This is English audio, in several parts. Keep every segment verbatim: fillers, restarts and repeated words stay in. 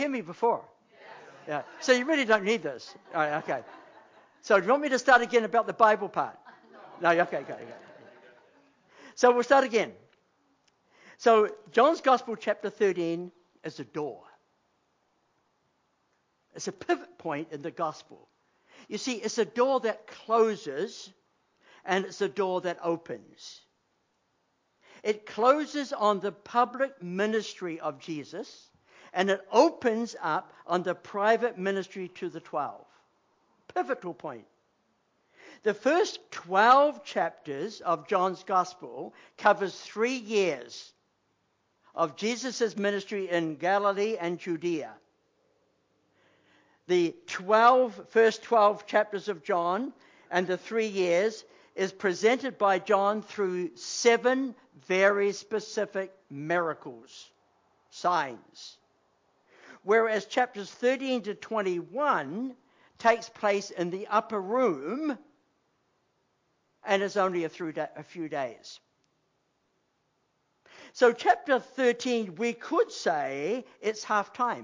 hear me before? Yeah. So you really don't need this. All right, okay. So do you want me to start again about the Bible part? No, okay, okay, okay. So we'll start again. So John's Gospel, chapter thirteen, is a door. It's a pivot point in the Gospel. You see, it's a door that closes, and it's a door that opens. It closes on the public ministry of Jesus, and it opens up on the private ministry to the twelve. Pivotal point. The first twelve chapters of John's Gospel covers three years of Jesus' ministry in Galilee and Judea. The twelve, first twelve chapters of John and the three years is presented by John through seven very specific miracles, signs. Whereas chapters thirteen to twenty-one takes place in the upper room and is only a few days. So chapter thirteen, we could say it's half time.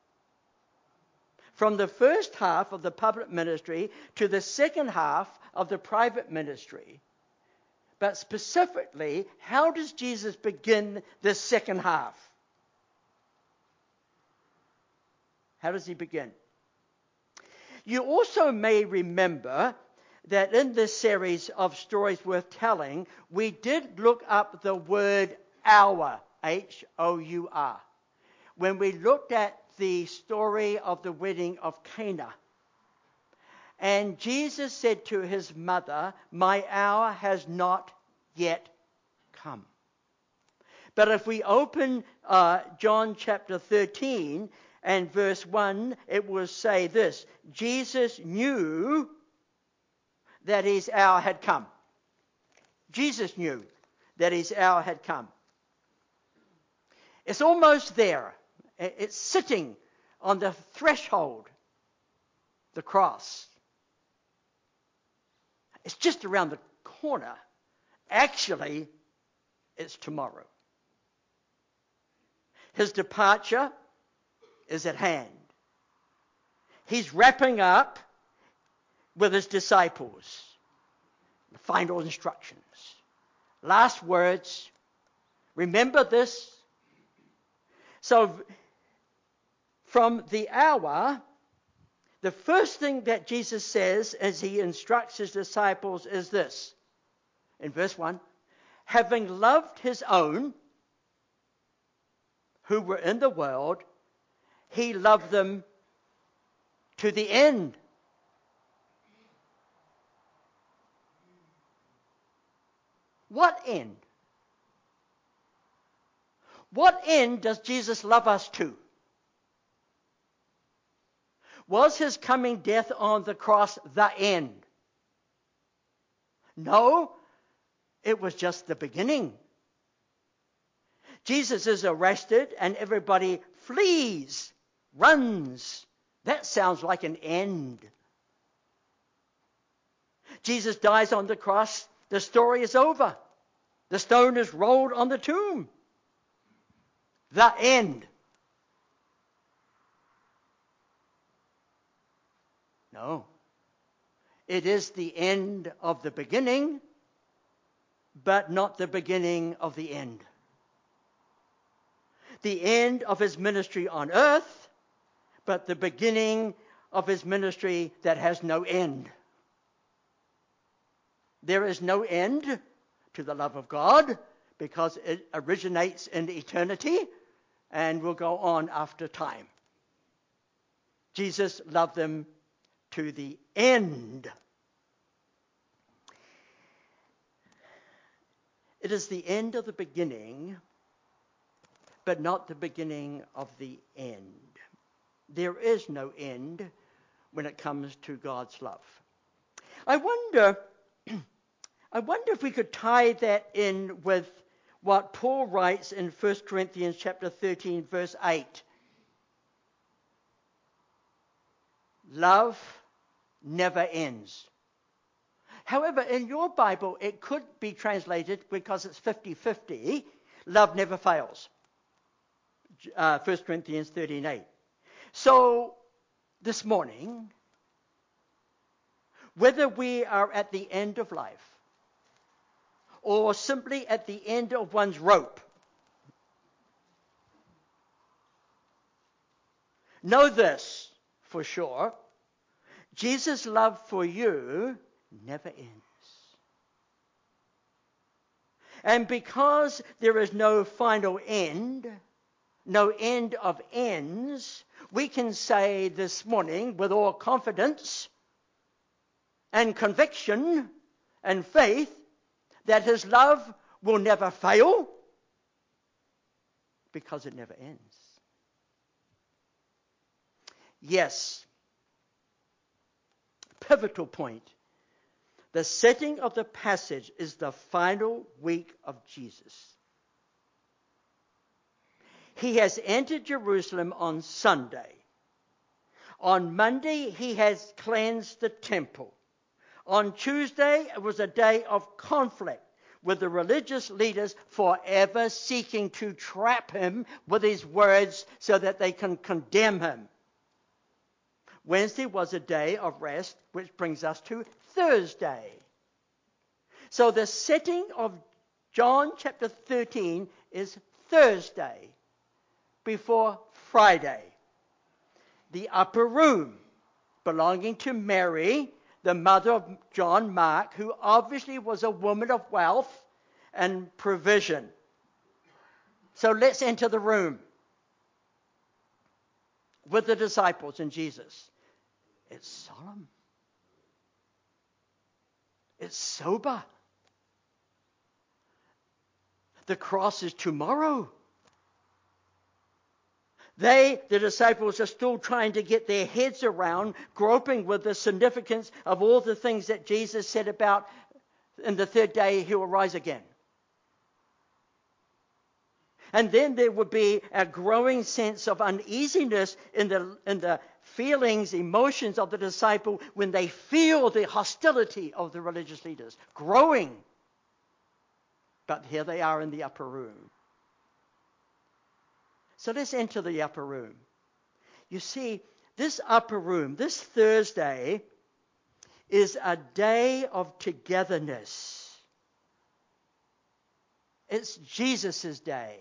From the first half of the public ministry to the second half of the private ministry. But specifically, how does Jesus begin the second half? How does he begin? You also may remember that in this series of stories worth telling, we did look up the word hour, H O U R, when we looked at the story of the wedding of Cana. And Jesus said to his mother, "My hour has not yet come." But if we open uh, John chapter thirteen and verse one, it will say this: Jesus knew that his hour had come. Jesus knew that his hour had come. It's almost there. It's sitting on the threshold, the cross. It's just around the corner. Actually, it's tomorrow. His departure is at hand. He's wrapping up with his disciples. The final instructions. Last words. Remember this. So, from the hour, the first thing that Jesus says as he instructs his disciples is this. In verse one, having loved his own who were in the world, he loved them to the end. What end? What end does Jesus love us to? Was his coming death on the cross the end? No, it was just the beginning. Jesus is arrested and everybody flees, runs. That sounds like an end. Jesus dies on the cross. The story is over. The stone is rolled on the tomb. The end. No. It is the end of the beginning, but not the beginning of the end. The end of his ministry on earth, but the beginning of his ministry that has no end. There is no end to the love of God because it originates in eternity and will go on after time. Jesus loved them to the end. It is the end of the beginning, but not the beginning of the end. There is no end when it comes to God's love. I wonder, I wonder if we could tie that in with what Paul writes in First Corinthians chapter thirteen, verse eight. Love never ends. However, in your Bible, it could be translated, because it's fifty-fifty, love never fails. Uh, First Corinthians thirteen eight. So this morning, whether we are at the end of life or simply at the end of one's rope, know this for sure: Jesus' love for you never ends. And because there is no final end, no end of ends, we can say this morning with all confidence and conviction and faith that his love will never fail because it never ends. Yes, pivotal point. The setting of the passage is the final week of Jesus. He has entered Jerusalem on Sunday. On Monday, he has cleansed the temple. On Tuesday, it was a day of conflict with the religious leaders forever seeking to trap him with his words so that they can condemn him. Wednesday was a day of rest, which brings us to Thursday. So the setting of John chapter thirteen is Thursday before Friday. The upper room belonging to Mary, the mother of John Mark, who obviously was a woman of wealth and provision. So let's enter the room with the disciples and Jesus. It's solemn. It's sober. The cross is tomorrow. They, the disciples, are still trying to get their heads around, groping with the significance of all the things that Jesus said about in the third day he will rise again. And then there would be a growing sense of uneasiness in the, in the feelings, emotions of the disciple when they feel the hostility of the religious leaders growing. But here they are in the upper room. So let's enter the upper room. You see, this upper room, this Thursday, is a day of togetherness. It's Jesus' day.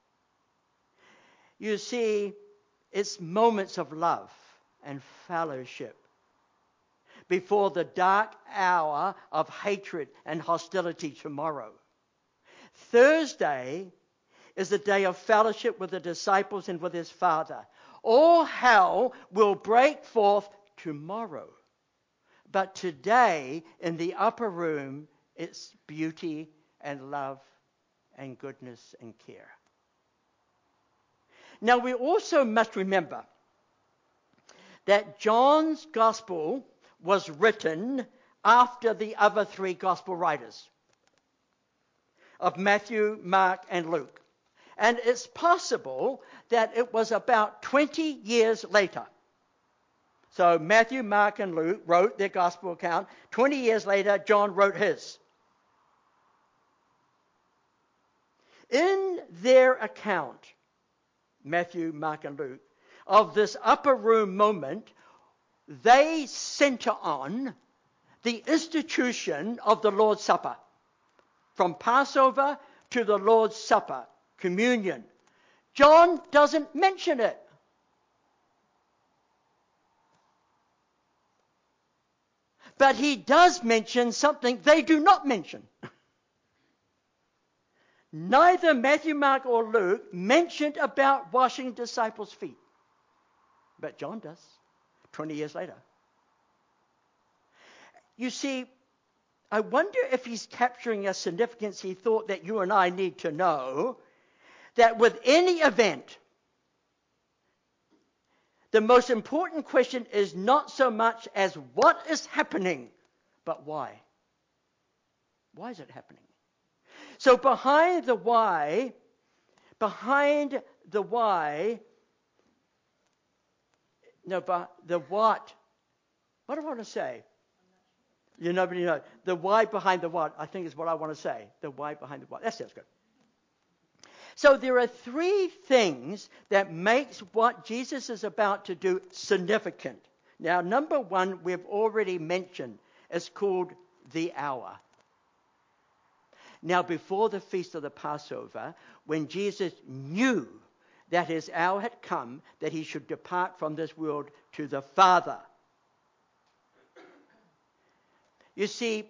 You see, it's moments of love and fellowship before the dark hour of hatred and hostility tomorrow. Thursday is the day of fellowship with the disciples and with his Father. All hell will break forth tomorrow. But today, in the upper room, it's beauty and love and goodness and care. Now, we also must remember that John's gospel was written after the other three gospel writers of Matthew, Mark, and Luke. And it's possible that it was about twenty years later. So Matthew, Mark, and Luke wrote their gospel account. twenty years later, John wrote his. In their account, Matthew, Mark, and Luke, of this upper room moment, they center on the institution of the Lord's Supper. From Passover to the Lord's Supper, communion. John doesn't mention it. But he does mention something they do not mention. Neither Matthew, Mark, or Luke mentioned about washing disciples' feet. But John does, twenty years later. You see, I wonder if he's capturing a significance he thought that you and I need to know, that with any event, the most important question is not so much as what is happening, but why. Why is it happening? So behind the why, behind the why, no, but the what, what do I want to say? You nobody knows. The why behind the what, I think is what I want to say. The why behind the what. That sounds good. So there are three things that makes what Jesus is about to do significant. Now, number one, we've already mentioned. It's called the hour. Now, before the feast of the Passover, when Jesus knew that his hour had come, that he should depart from this world to the Father. You see,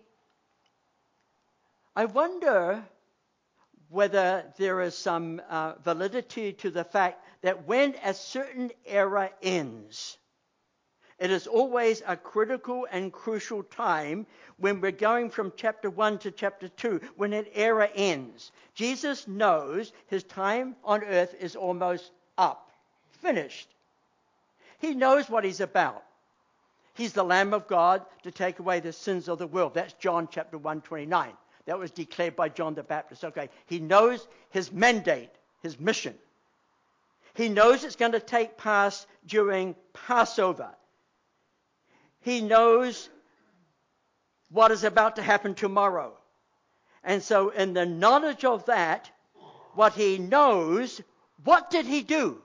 I wonder whether there is some uh, validity to the fact that when a certain era ends, it is always a critical and crucial time when we're going from chapter one to chapter two, when an era ends. Jesus knows his time on earth is almost up, finished. He knows what he's about. He's the Lamb of God to take away the sins of the world. That's John chapter one twenty-nine. That was declared by John the Baptist. Okay, he knows his mandate, his mission. He knows it's going to take place during Passover. He knows what is about to happen tomorrow. And so in the knowledge of that, what he knows, what did he do?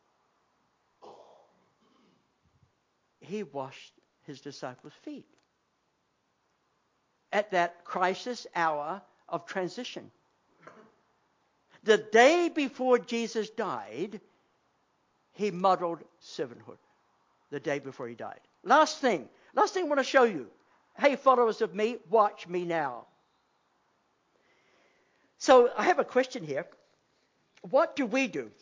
He washed his disciples' feet at that crisis hour of transition. The day before Jesus died, he modeled servanthood. The day before he died. Last thing, last thing I want to show you. Hey, followers of me, watch me now. So I have a question here. What do we do?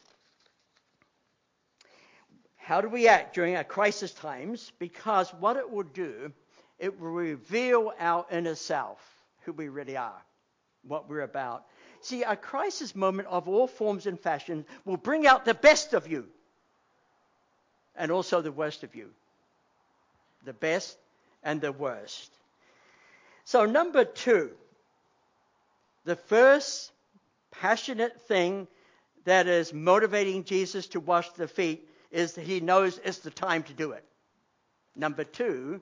How do we act during our crisis times? Because what it will do, it will reveal our inner self, who we really are, what we're about. See, a crisis moment of all forms and fashions will bring out the best of you and also the worst of you. The best and the worst. So number two, the first passionate thing that is motivating Jesus to wash the feet is that he knows it's the time to do it. Number two,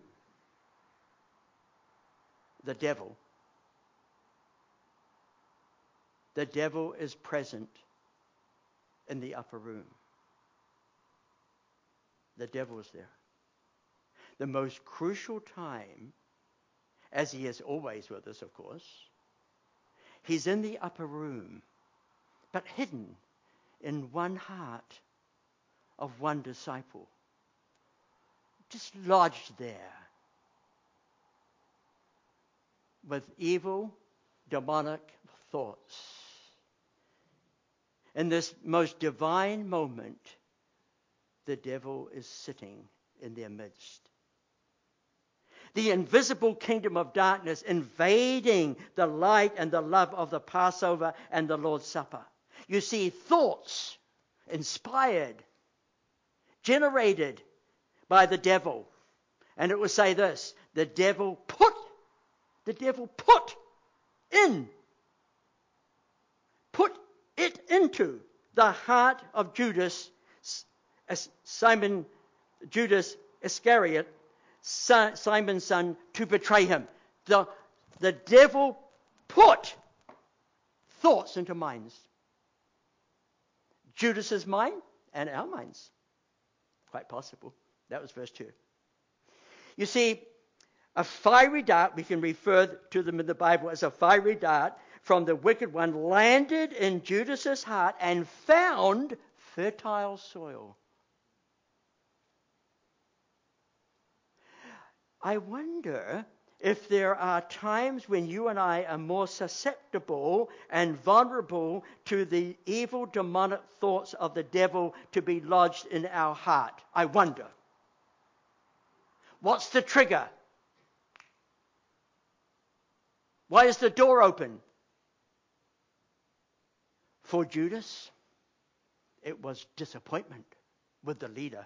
the devil. The devil is present in the upper room. The devil is there. The most crucial time, as he is always with us, of course, he's in the upper room, but hidden in one heart of one disciple, just lodged there with evil, demonic thoughts. In this most divine moment, the devil is sitting in their midst. The invisible kingdom of darkness invading the light and the love of the Passover and the Lord's Supper. You see, thoughts inspired, generated by the devil. And it will say this, the devil put, the devil put in, put it into the heart of Judas, Simon, Judas Iscariot, Simon's son, to betray him. The, the devil put thoughts into minds. Judas's mind and our minds. Quite possible. That was verse two. You see, a fiery dart, we can refer to them in the Bible as a fiery dart from the wicked one, landed in Judas's heart and found fertile soil. I wonder if there are times when you and I are more susceptible and vulnerable to the evil demonic thoughts of the devil to be lodged in our heart. I wonder. What's the trigger? Why is the door open? For Judas, it was disappointment with the leader.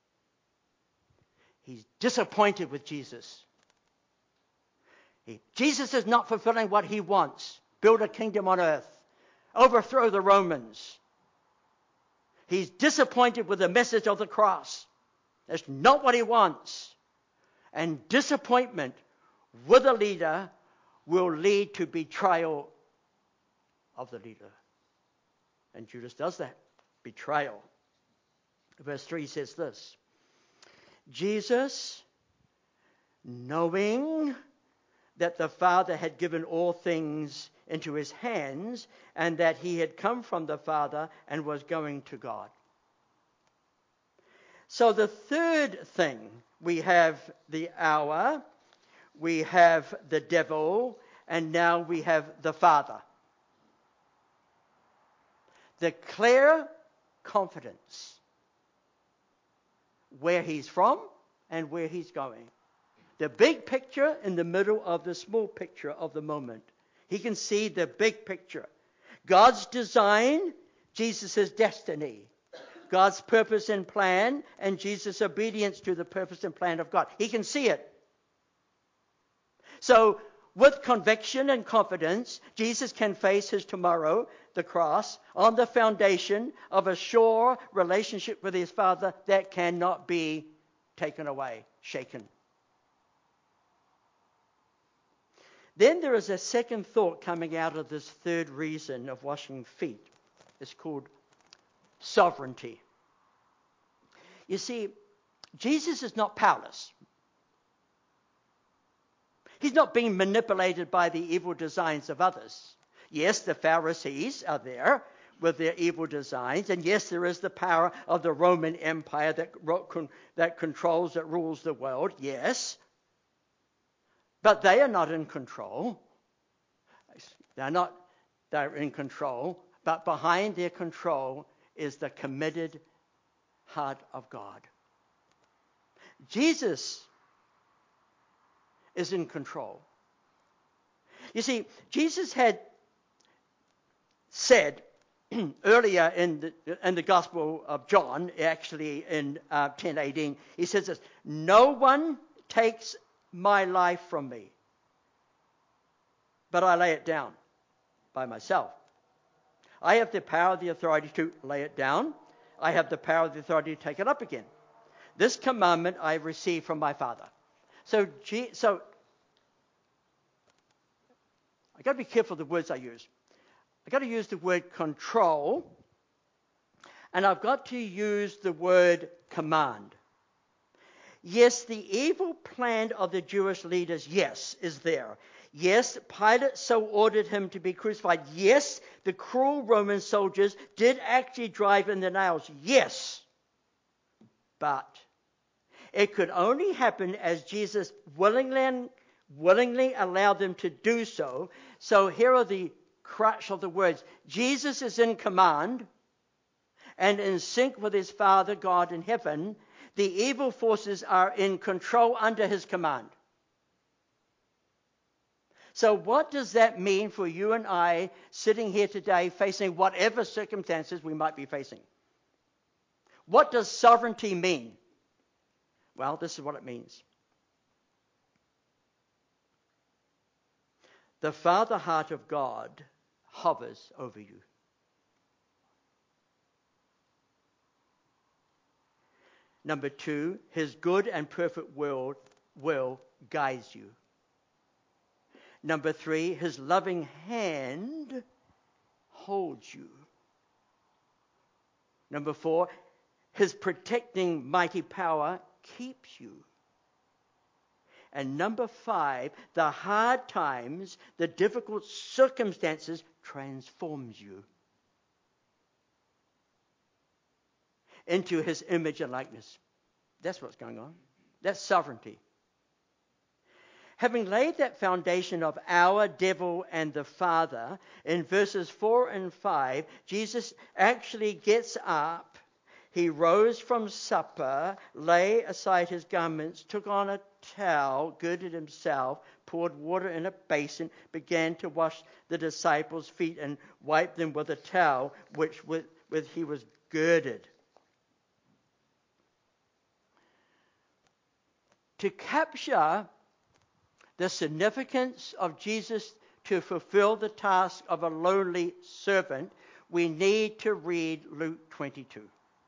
He's disappointed with Jesus. He, Jesus is not fulfilling what he wants. Build a kingdom on earth. Overthrow the Romans. He's disappointed with the message of the cross. That's not what he wants. And disappointment with a leader will lead to betrayal of the leader. And Judas does that. Betrayal. Verse three says this. Jesus, knowing that the Father had given all things into his hands, and that he had come from the Father and was going to God. So the third thing, we have the hour, we have the devil, and now we have the Father. The clear confidence where he's from and where he's going. The big picture in the middle of the small picture of the moment. He can see the big picture. God's design, Jesus' destiny. God's purpose and plan, and Jesus' obedience to the purpose and plan of God. He can see it. So, with conviction and confidence, Jesus can face his tomorrow, the cross, on the foundation of a sure relationship with his Father that cannot be taken away, shaken. Then there is a second thought coming out of this third reason of washing feet. It's called sovereignty. You see, Jesus is not powerless. He's not being manipulated by the evil designs of others. Yes, the Pharisees are there with their evil designs, and yes, there is the power of the Roman Empire that, that controls, that rules the world, yes. But they are not in control. They're not, they're in control, but behind their control is the committed heart of God. Jesus is in control. You see, Jesus had said earlier in the, in the Gospel of John, actually in uh, ten eighteen, he says this, "No one takes my life from me, but I lay it down by myself. I have the power, the authority to lay it down. I have the power, the authority to take it up again. This commandment I received from my Father." So, so I've got to be careful of the words I use. I've got to use the word control, and I've got to use the word command. Yes, the evil plan of the Jewish leaders, yes, is there. Yes, Pilate so ordered him to be crucified. Yes, the cruel Roman soldiers did actually drive in the nails. Yes. But it could only happen as Jesus willingly, willingly allowed them to do so. So here are the crux of the words. Jesus is in command and in sync with his Father God in heaven. The evil forces are in control under his command. So what does that mean for you and I sitting here today facing whatever circumstances we might be facing? What does sovereignty mean? Well, this is what it means. The Father heart of God hovers over you. Number two, his good and perfect will, will guides you. Number three, his loving hand holds you. Number four, his protecting mighty power keeps you. And number five, the hard times, the difficult circumstances transforms you into his image and likeness. That's what's going on. That's sovereignty. Having laid that foundation of our devil and the Father, in verses four and five, Jesus actually gets up. He rose from supper, lay aside his garments, took on a towel, girded himself, poured water in a basin, began to wash the disciples' feet and wipe them with a towel which with, with he was girded. To capture the significance of Jesus to fulfill the task of a lowly servant, we need to read Luke twenty-two.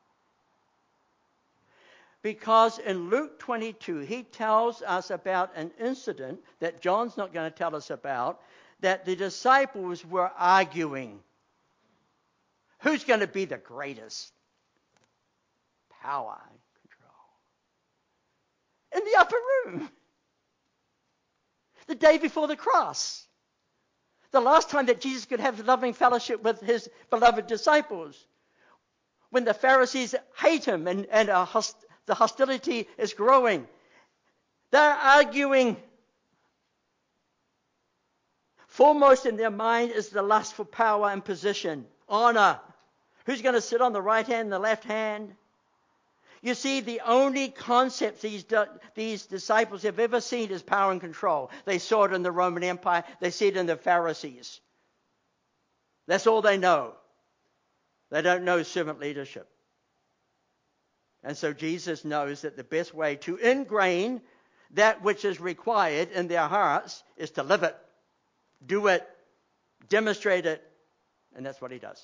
Because in Luke twenty-two, he tells us about an incident that John's not going to tell us about, that the disciples were arguing. Who's going to be the greatest? Power and control. In the upper room. The day before the cross. The last time that Jesus could have loving fellowship with his beloved disciples. When the Pharisees hate him and, and host, the hostility is growing. They're arguing. Foremost in their mind is the lust for power and position, honor. Who's going to sit on the right hand and the left hand? You see, the only concept these, these disciples have ever seen is power and control. They saw it in the Roman Empire. They see it in the Pharisees. That's all they know. They don't know servant leadership. And so Jesus knows that the best way to ingrain that which is required in their hearts is to live it, do it, demonstrate it, and that's what he does.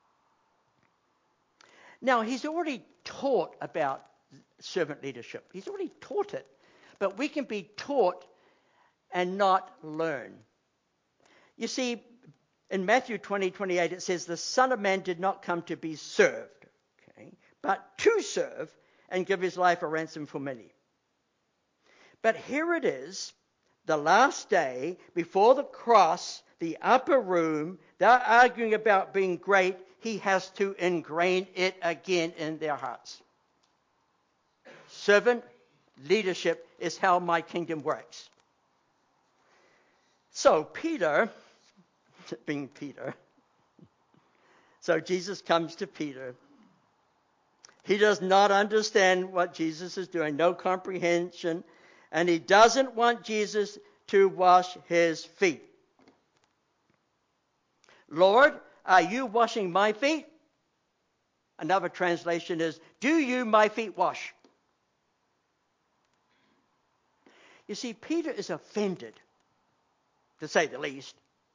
Now, he's already taught about servant leadership. He's already taught it. But we can be taught and not learn. You see, in Matthew twenty, twenty-eight, it says, the Son of Man did not come to be served, okay, but to serve and give his life a ransom for many. But here it is, the last day, before the cross, the upper room, they're arguing about being great. He has to ingrain it again in their hearts. Servant leadership is how my kingdom works. So Peter, being Peter, so Jesus comes to Peter. He does not understand what Jesus is doing, no comprehension, and he doesn't want Jesus to wash his feet. Lord, are you washing my feet? Another translation is, do you my feet wash? You see, Peter is offended, to say the least.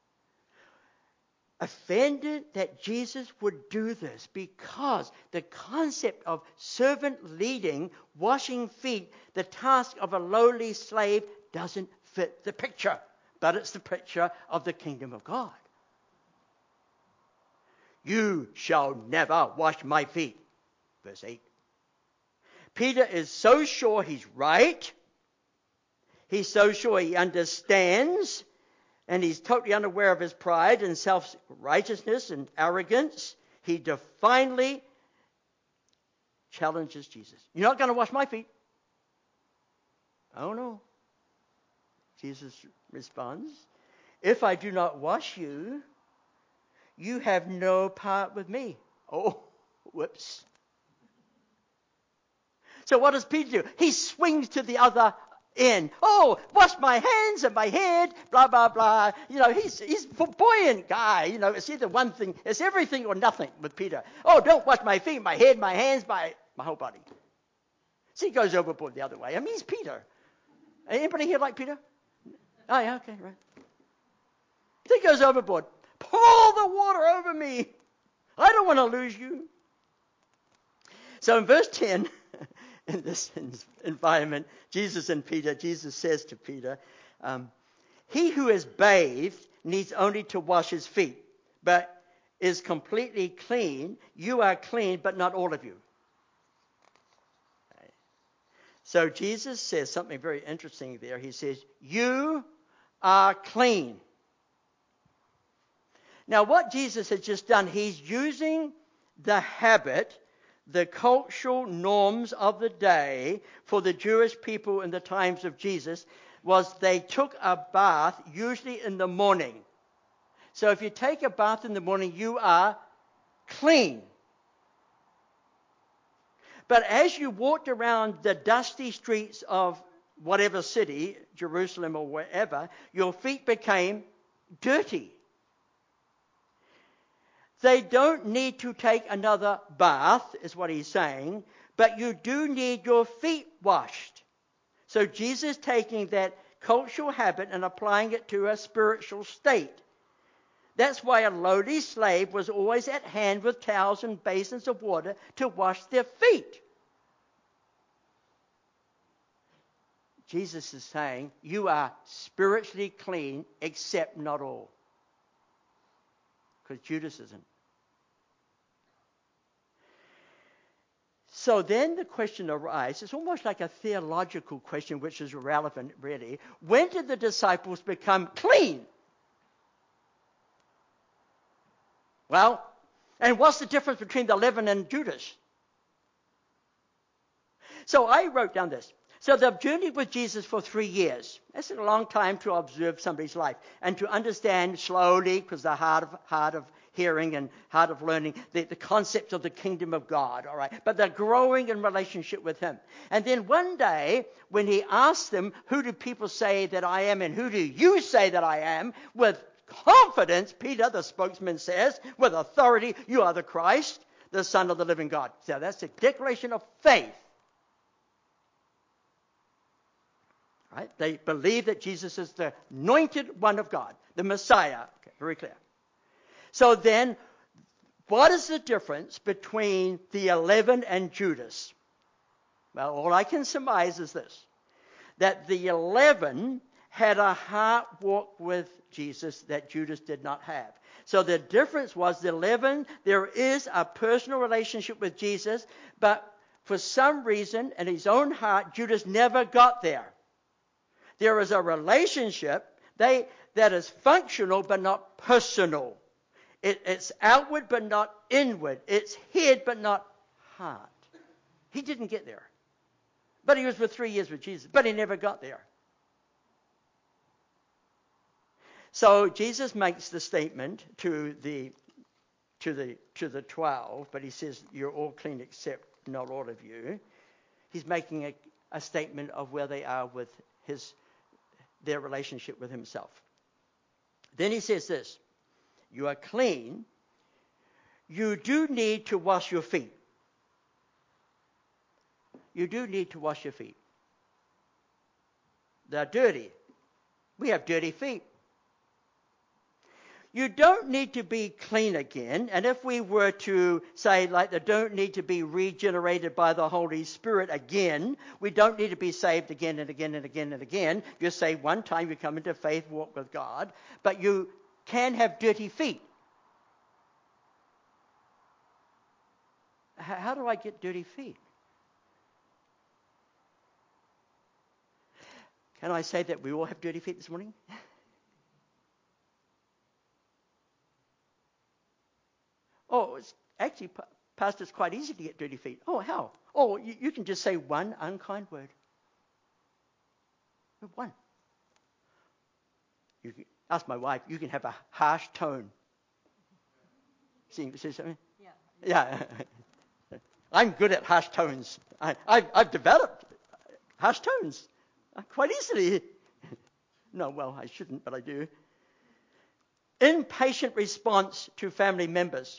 Offended that Jesus would do this because the concept of servant leading, washing feet, the task of a lowly slave doesn't fit the picture. But it's the picture of the kingdom of God. You shall never wash my feet. Verse eight. Peter is so sure he's right. He's so sure he understands. And he's totally unaware of his pride and self-righteousness and arrogance. He defiantly challenges Jesus. You're not going to wash my feet. Oh no. Jesus responds, if I do not wash you, you have no part with me. Oh, whoops. So what does Peter do? He swings to the other end. Oh, wash my hands and my head, blah, blah, blah. You know, he's he's a flamboyant guy. You know, it's either one thing, it's everything or nothing with Peter. Oh, don't wash my feet, my head, my hands, my, my whole body. See, he goes overboard the other way. I mean, he's Peter. Anybody here like Peter? Oh, yeah, okay, right. He goes overboard. Pour the water over me. I don't want to lose you. So in verse ten, in this environment, Jesus and Peter, Jesus says to Peter, um, he who is bathed needs only to wash his feet, but is completely clean. You are clean, but not all of you. Okay. So Jesus says something very interesting there. He says, you are clean. Now, what Jesus has just done, he's using the habit, the cultural norms of the day for the Jewish people in the times of Jesus, was they took a bath usually in the morning. So if you take a bath in the morning, you are clean. But as you walked around the dusty streets of whatever city, Jerusalem or wherever, your feet became dirty. They don't need to take another bath, is what he's saying, but you do need your feet washed. So Jesus taking that cultural habit and applying it to a spiritual state. That's why a lowly slave was always at hand with towels and basins of water to wash their feet. Jesus is saying, you are spiritually clean, except not all. Because Judas isn't. So then the question arises, it's almost like a theological question which is relevant really. When did the disciples become clean? Well, and what's the difference between the eleven and Judas? So I wrote down this. So they've journeyed with Jesus for three years. That's a long time to observe somebody's life and to understand slowly, because they're hard of, hard of hearing and hard of learning, the, the concept of the kingdom of God, all right? But they're growing in relationship with him. And then one day, when he asked them, who do people say that I am and who do you say that I am? With confidence, Peter, the spokesman, says, with authority, you are the Christ, the Son of the living God. So that's a declaration of faith. Right? They believe that Jesus is the anointed one of God, the Messiah. Okay, very clear. So then, what is the difference between the eleven and Judas? Well, all I can surmise is this, that the eleven had a heart walk with Jesus that Judas did not have. So the difference was the eleven, there is a personal relationship with Jesus, but for some reason, in his own heart, Judas never got there. There is a relationship they, that is functional but not personal. It, it's outward but not inward. It's head but not heart. He didn't get there. But he was for three years with Jesus. But he never got there. So Jesus makes the statement to the to the to the twelve, but he says, you're all clean except not all of you. He's making a, a statement of where they are with his their relationship with himself. Then he says this, you are clean. You do need to wash your feet. You do need to wash your feet. They're dirty. We have dirty feet. You don't need to be clean again. And if we were to say, like, they don't need to be regenerated by the Holy Spirit again, we don't need to be saved again and again and again and again. You're saved one time, you come into faith, walk with God. But you can have dirty feet. How, how do I get dirty feet? Can I say that we all have dirty feet this morning? Oh, it's actually, Pastor, it's quite easy to get dirty feet. Oh, how? Oh, you, you can just say one unkind word. One. You can, ask my wife, you can have a harsh tone. See, see something? Yeah. Yeah. I'm good at harsh tones. I, I've, I've developed harsh tones quite easily. No, well, I shouldn't, but I do. Impatient response to family members.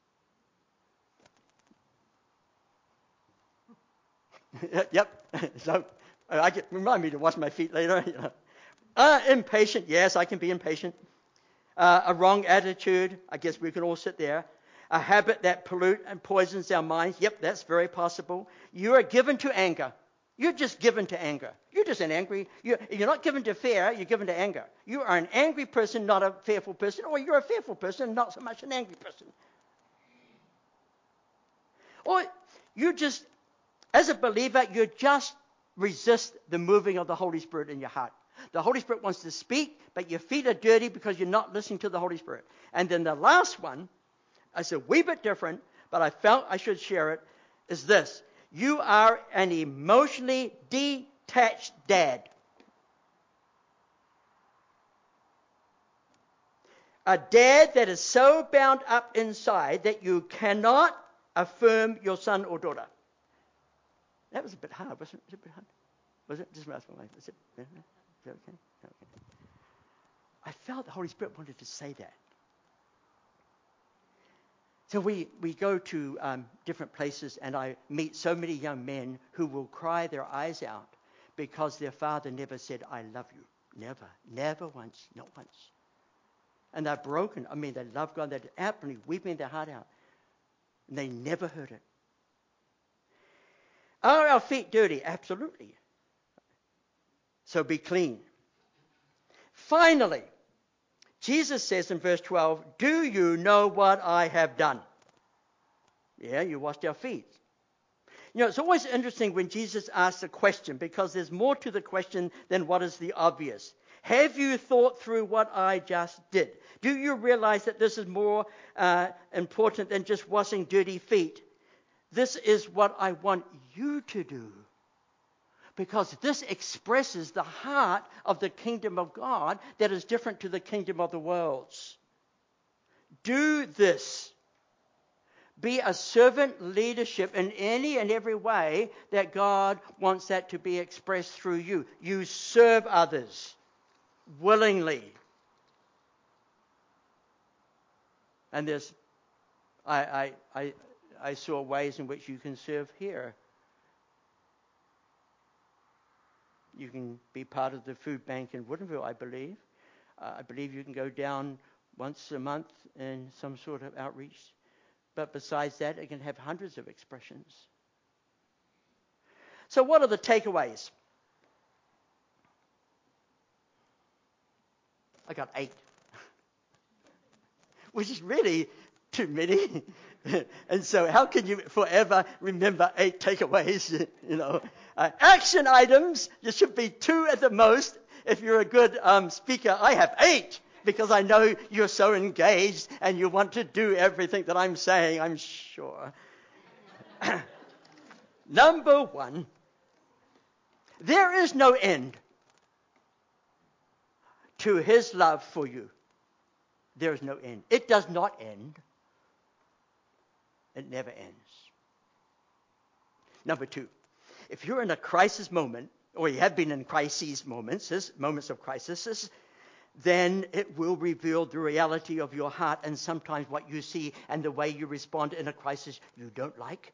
Yep. So I get remind me to wash my feet later. You know. uh, impatient. Yes, I can be impatient. Uh, a wrong attitude. I guess we can all sit there. A habit that pollutes and poisons our minds. Yep, that's very possible. You are given to anger. You're just given to anger. You're just an angry. You're, you're not given to fear. You're given to anger. You are an angry person, not a fearful person, or you're a fearful person, not so much an angry person. Or you just. As a believer, you just resist the moving of the Holy Spirit in your heart. The Holy Spirit wants to speak, but your feet are dirty because you're not listening to the Holy Spirit. And then the last one, is a wee bit different, but I felt I should share it, is this. You are an emotionally detached dad. A dad that is so bound up inside that you cannot affirm your son or daughter. That was a bit hard, wasn't it? Was it a bit hard? Was it? Just ask my wife. Was it? Is that okay? Okay. I felt the Holy Spirit wanted to say that. So we, we go to um, different places, and I meet so many young men who will cry their eyes out because their father never said, I love you. Never. Never once. Not once. And they're broken. I mean, they love God. They're absolutely weeping their heart out. And they never heard it. Are our feet dirty? Absolutely. So be clean. Finally, Jesus says in verse twelve, do you know what I have done? Yeah, you washed our feet. You know, it's always interesting when Jesus asks a question, because there's more to the question than what is the obvious. Have you thought through what I just did? Do you realize that this is more uh, important than just washing dirty feet? This is what I want you to do. Because this expresses the heart of the kingdom of God that is different to the kingdom of the world's. Do this. Be a servant leadership in any and every way that God wants that to be expressed through you. You serve others willingly. And there's, I, I, I, I saw ways in which you can serve here. You can be part of the food bank in Woodinville, I believe. Uh, I believe you can go down once a month in some sort of outreach. But besides that, it can have hundreds of expressions. So what are the takeaways? I got eight. Which is really too many. And so how can you forever remember eight takeaways? You know, uh, action items, there should be two at the most. If you're a good um, speaker, I have eight. Because I know you're so engaged and you want to do everything that I'm saying, I'm sure. Number one, there is no end to his love for you. There is no end. It does not end. It never ends. Number two, if you're in a crisis moment, or you have been in crises moments, moments of crisis, then it will reveal the reality of your heart and sometimes what you see and the way you respond in a crisis you don't like.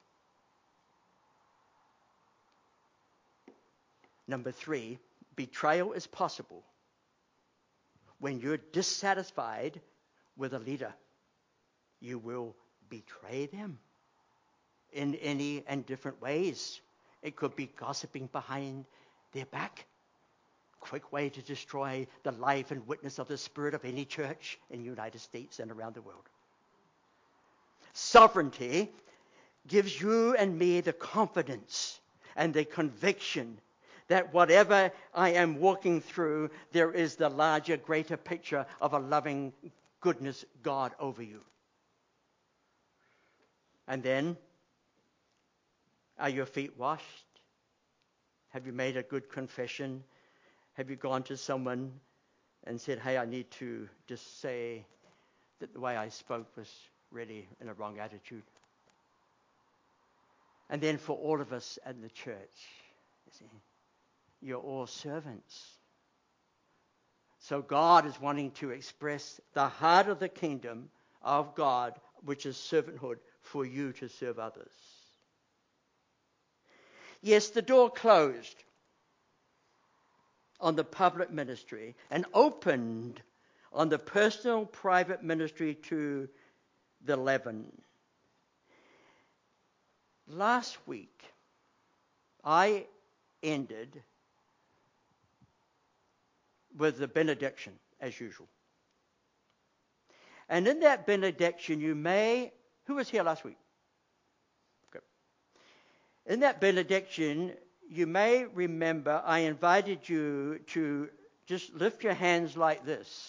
Number three, betrayal is possible when you're dissatisfied with a leader. You will betray them in any and different ways. It could be gossiping behind their back. Quick way to destroy the life and witness of the spirit of any church in the United States and around the world. Sovereignty gives you and me the confidence and the conviction that whatever I am walking through, there is the larger, greater picture of a loving goodness God over you. And then, are your feet washed? Have you made a good confession? Have you gone to someone and said, hey, I need to just say that the way I spoke was really in a wrong attitude? And then for all of us at the church, you see, you're all servants. So God is wanting to express the heart of the kingdom of God, which is servanthood, for you to serve others. Yes, the door closed on the public ministry and opened on the personal private ministry to the eleven. Last week, I ended with the benediction, as usual. And in that benediction, you may... Who was here last week? Okay. In that benediction, you may remember I invited you to just lift your hands like this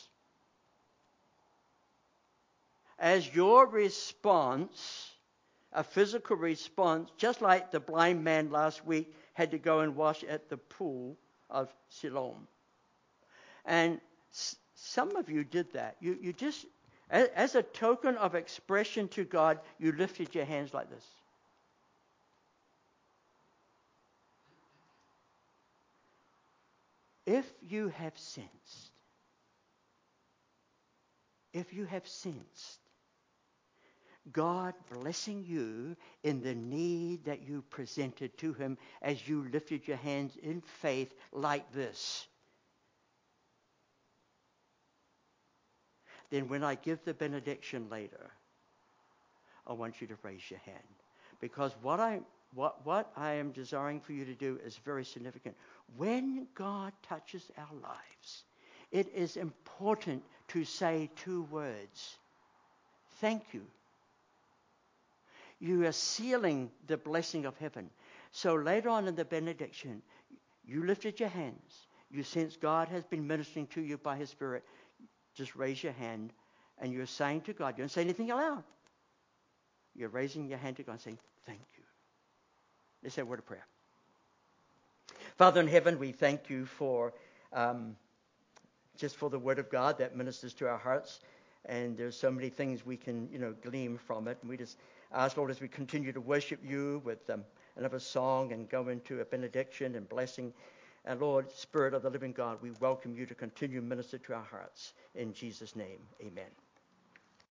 as your response, a physical response, just like the blind man last week had to go and wash at the pool of Siloam. And s- some of you did that. You, you just, as, as a token of expression to God, you lifted your hands like this. If you have sensed, if you have sensed God blessing you in the need that you presented to him as you lifted your hands in faith like this, then when I give the benediction later, I want you to raise your hand. Because what I what what I am desiring for you to do is very significant. When God touches our lives, it is important to say two words. Thank you. You are sealing the blessing of heaven. So later on in the benediction, you lifted your hands. You sense God has been ministering to you by his Spirit. Just raise your hand and you're saying to God, you don't say anything aloud. You're raising your hand to God and saying, thank you. Let's say a word of prayer. Father in heaven, we thank you for um, just for the word of God that ministers to our hearts. And there's so many things we can, you know, glean from it. And we just ask, Lord, as we continue to worship you with um, another song and go into a benediction and blessing. And Lord, Spirit of the living God, we welcome you to continue to minister to our hearts. In Jesus' name, amen.